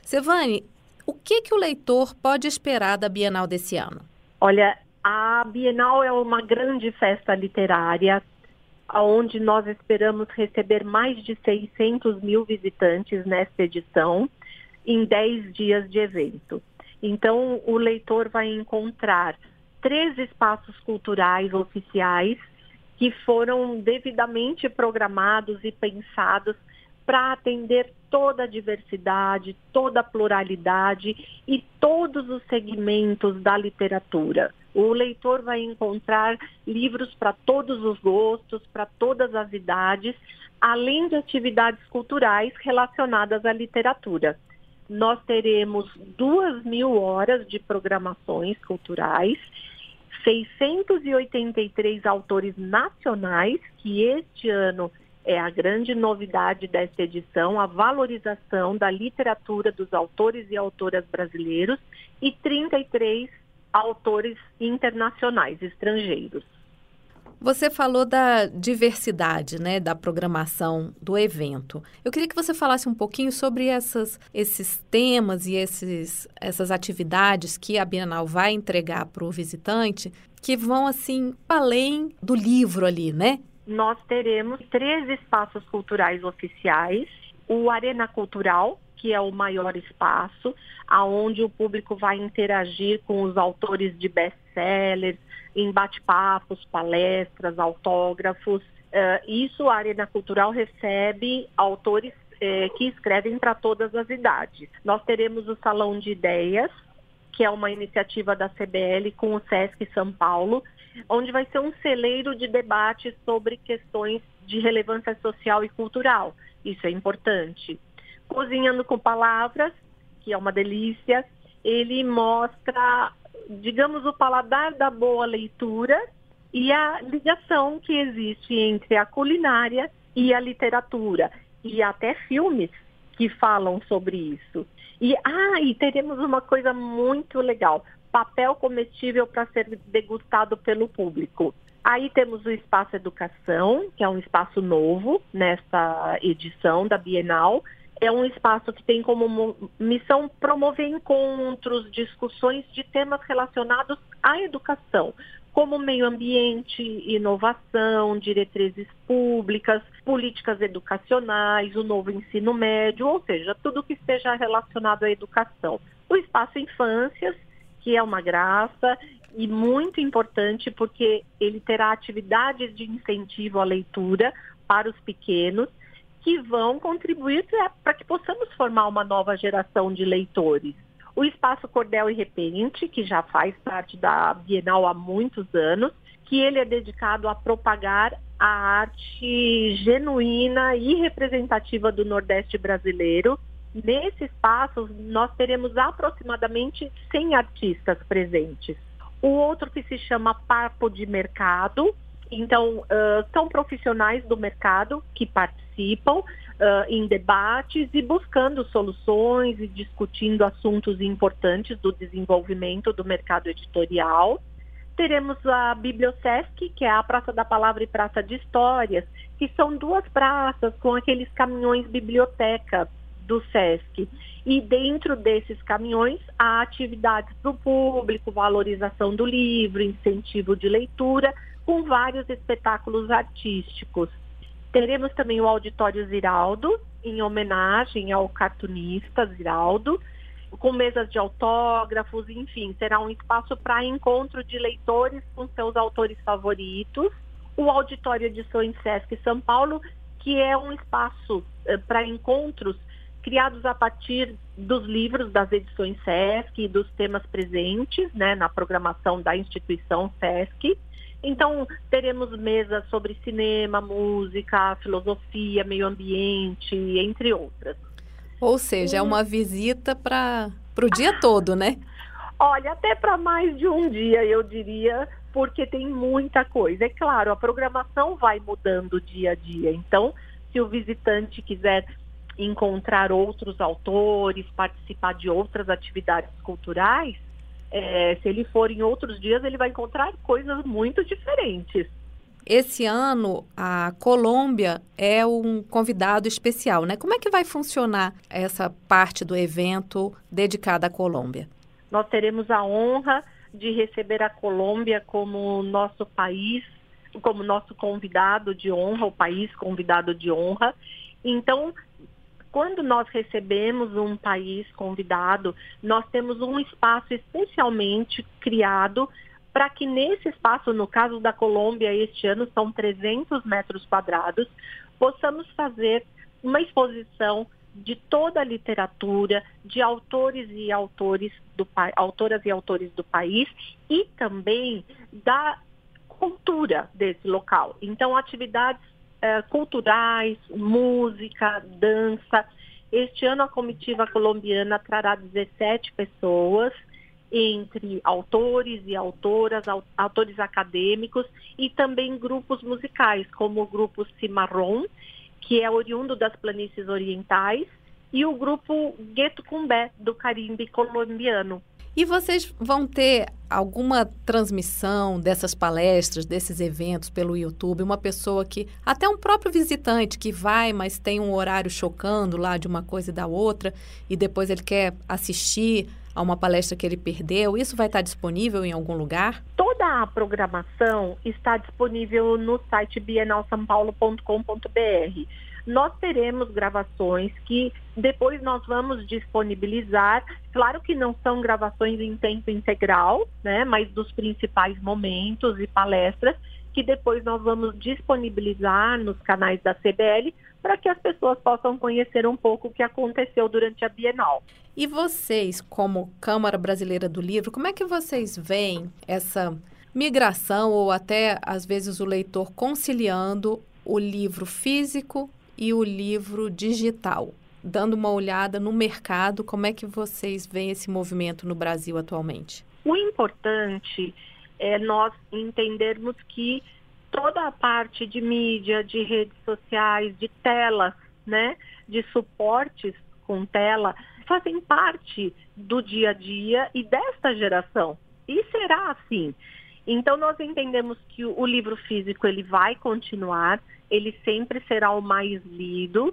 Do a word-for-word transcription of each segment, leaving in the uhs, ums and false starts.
Sevane, o que, que o leitor pode esperar da Bienal desse ano? Olha, a Bienal é uma grande festa literária, onde nós esperamos receber mais de seiscentos mil visitantes nesta edição, em dez dias de evento. Então, o leitor vai encontrar três espaços culturais oficiais que foram devidamente programados e pensados para atender toda a diversidade, toda a pluralidade e todos os segmentos da literatura. O leitor vai encontrar livros para todos os gostos, para todas as idades, além de atividades culturais relacionadas à literatura. Nós teremos duas mil horas de programações culturais, seiscentos e oitenta e três autores nacionais, que este ano é a grande novidade desta edição, a valorização da literatura dos autores e autoras brasileiros, e trinta e três autores internacionais, estrangeiros. Você falou da diversidade, né, da programação do evento. Eu queria que você falasse um pouquinho sobre essas, esses temas e esses, essas atividades que a Bienal vai entregar para o visitante, que vão, assim, além do livro ali, né? Nós teremos três espaços culturais oficiais, o Arena Cultural, que é o maior espaço, aonde o público vai interagir com os autores de best-sellers, em bate-papos, palestras, autógrafos. Uh, isso, a Arena Cultural recebe autores eh, que escrevem para todas as idades. Nós teremos o Salão de Ideias, que é uma iniciativa da C B L com o Sesc São Paulo, onde vai ser um celeiro de debates sobre questões de relevância social e cultural. Isso é importante. Cozinhando com Palavras, que é uma delícia, ele mostra, digamos, o paladar da boa leitura e a ligação que existe entre a culinária e a literatura, e até filmes que falam sobre isso. E, ah, e teremos uma coisa muito legal, papel comestível para ser degustado pelo público. Aí temos o Espaço Educação, que é um espaço novo nesta edição da Bienal. É um espaço que tem como missão promover encontros, discussões de temas relacionados à educação, como meio ambiente, inovação, diretrizes públicas, políticas educacionais, o novo ensino médio, ou seja, tudo que esteja relacionado à educação. O Espaço Infâncias, que é uma graça e muito importante porque ele terá atividades de incentivo à leitura para os pequenos, que vão contribuir para que possamos formar uma nova geração de leitores. O Espaço Cordel e Repente, que já faz parte da Bienal há muitos anos, que ele é dedicado a propagar a arte genuína e representativa do Nordeste brasileiro. Nesse espaço, nós teremos aproximadamente cem artistas presentes. O outro que se chama Papo de Mercado. Então, uh, são profissionais do mercado que participam uh, em debates e buscando soluções e discutindo assuntos importantes do desenvolvimento do mercado editorial. Teremos a Bibliosesc, que é a Praça da Palavra e Praça de Histórias, que são duas praças com aqueles caminhões biblioteca do Sesc. E dentro desses caminhões há atividades para o público, valorização do livro, incentivo de leitura, com vários espetáculos artísticos. Teremos também o Auditório Ziraldo, em homenagem ao cartunista Ziraldo, com mesas de autógrafos, enfim, será um espaço para encontro de leitores com seus autores favoritos. O Auditório Edições Sesc São Paulo, que é um espaço eh, para encontros criados a partir dos livros das edições Sesc e dos temas presentes, né, na programação da instituição Sesc. Então, teremos mesas sobre cinema, música, filosofia, meio ambiente, entre outras. Ou seja, e... é uma visita para o dia todo, né? Olha, até para mais de um dia, eu diria, porque tem muita coisa. É claro, a programação vai mudando dia a dia. Então, se o visitante quiser encontrar outros autores, participar de outras atividades culturais, É, se ele for em outros dias, ele vai encontrar coisas muito diferentes. esse ano a Colômbia é um convidado especial, né? Como é que vai funcionar essa parte do evento dedicada à Colômbia? Nós teremos a honra de receber a Colômbia como nosso país, como nosso convidado de honra, o país convidado de honra. Então, quando nós recebemos um país convidado, nós temos um espaço especialmente criado para que nesse espaço, no caso da Colômbia, este ano são trezentos metros quadrados, possamos fazer uma exposição de toda a literatura, de autores e autores do, autoras e autores do país e também da cultura desse local. Então, atividades eh, culturais, música, dança. Este ano a comitiva colombiana trará dezessete pessoas, entre autores e autoras, autores acadêmicos e também grupos musicais, como o grupo Cimarrón, que é oriundo das planícies orientais, e o grupo Gueto Cumbé, do Caribe colombiano. E vocês vão ter alguma transmissão dessas palestras, desses eventos pelo YouTube? Uma pessoa que, até um próprio visitante que vai, mas tem um horário chocando lá de uma coisa e da outra, e depois ele quer assistir a uma palestra que ele perdeu, isso vai estar disponível em algum lugar? Toda a programação está disponível no site bienal são paulo ponto com ponto b r. Nós teremos gravações que depois nós vamos disponibilizar. Claro que não são gravações em tempo integral, né, mas dos principais momentos e palestras que depois nós vamos disponibilizar nos canais da C B L para que as pessoas possam conhecer um pouco o que aconteceu durante a Bienal. E vocês, como Câmara Brasileira do Livro, como é que vocês veem essa migração ou até, às vezes, o leitor conciliando o livro físico e o livro digital? Dando uma olhada no mercado, como é que vocês veem esse movimento no Brasil atualmente? O importante é nós entendermos que toda a parte de mídia, de redes sociais, de telas, né, de suportes com tela, fazem parte do dia a dia e desta geração. E será assim. Então, nós entendemos que o livro físico ele vai continuar, ele sempre será o mais lido.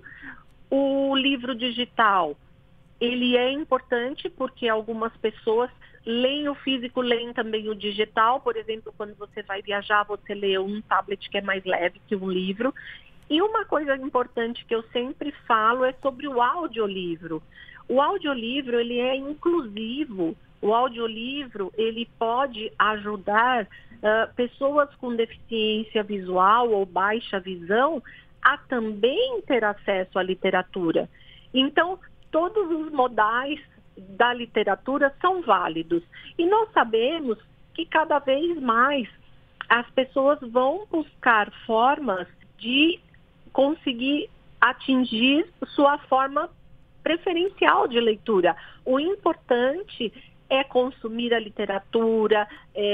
O livro digital, ele é importante porque algumas pessoas leem o físico, leem também o digital. Por exemplo, quando você vai viajar, você lê um tablet que é mais leve que um livro. E uma coisa importante que eu sempre falo é sobre o audiolivro. O audiolivro, ele é inclusivo. O audiolivro, ele pode ajudar uh, pessoas com deficiência visual ou baixa visão a também ter acesso à literatura. Então, todos os modais da literatura são válidos. E nós sabemos que cada vez mais as pessoas vão buscar formas de conseguir atingir sua forma preferencial de leitura. O importante é consumir a literatura,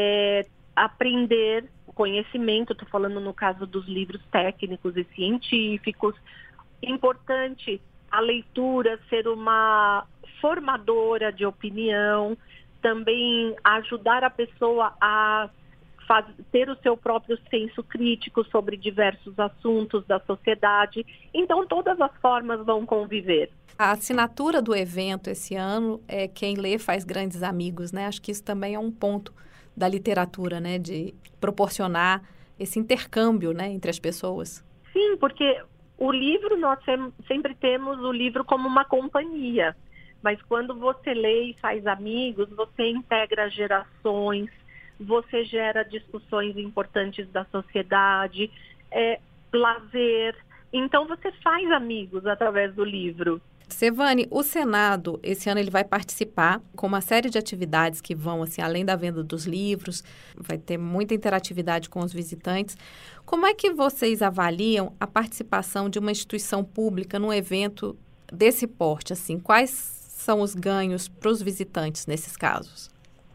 é aprender o conhecimento, estou falando no caso dos livros técnicos e científicos. Importante a leitura ser uma formadora de opinião, também ajudar a pessoa a faz, ter o seu próprio senso crítico sobre diversos assuntos da sociedade. Então, todas as formas vão conviver. A assinatura do evento esse ano é quem lê faz grandes amigos, né? Acho que isso também é um ponto da literatura, né? De proporcionar esse intercâmbio, né? Entre as pessoas. Sim, porque o livro, nós sempre temos o livro como uma companhia. Mas quando você lê e faz amigos, você integra gerações, você gera discussões importantes da sociedade, é, lazer. Então, você faz amigos através do livro. Sevane, o Senado, esse ano, ele vai participar com uma série de atividades que vão, assim, além da venda dos livros, vai ter muita interatividade com os visitantes. Como é que vocês avaliam a participação de uma instituição pública num evento desse porte? Assim, quais são os ganhos para os visitantes nesses casos?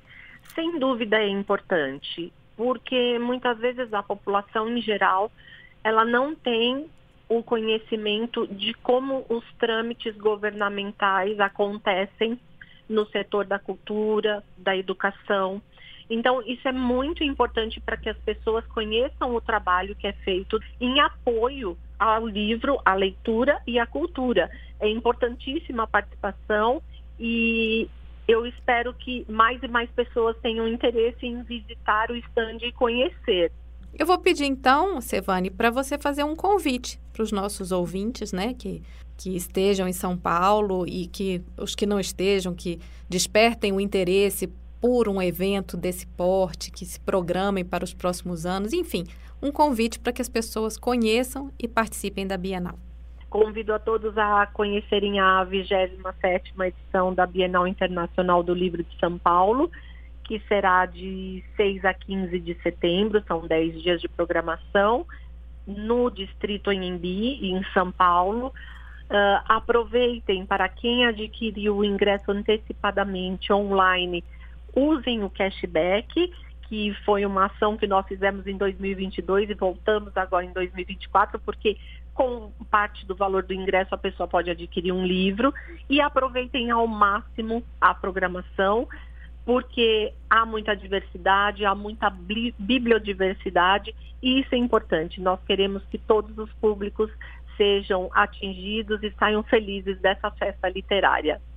Sem dúvida é importante, porque muitas vezes a população em geral, ela não tem o conhecimento de como os trâmites governamentais acontecem no setor da cultura, da educação. Então, isso é muito importante para que as pessoas conheçam o trabalho que é feito em apoio ao livro, à leitura e à cultura. É importantíssima a participação e eu espero que mais e mais pessoas tenham interesse em visitar o stand e conhecer. Eu vou pedir então, Sevane, para você fazer um convite para os nossos ouvintes, né, que, que estejam em São Paulo e que os que não estejam, que despertem o interesse por um evento desse porte, que se programem para os próximos anos, enfim, um convite para que as pessoas conheçam e participem da Bienal. Convido a todos a conhecerem a vigésima sétima edição da Bienal Internacional do Livro de São Paulo, que será de seis a quinze de setembro, são dez dias de programação, no Distrito Anhembi, em São Paulo. Uh, aproveitem, para quem adquiriu o ingresso antecipadamente online, usem o cashback, que foi uma ação que nós fizemos em dois mil e vinte e dois e voltamos agora em dois mil e vinte e quatro, porque com parte do valor do ingresso a pessoa pode adquirir um livro, e aproveitem ao máximo a programação, porque há muita diversidade, há muita bibliodiversidade, e isso é importante. Nós queremos que todos os públicos sejam atingidos e saiam felizes dessa festa literária.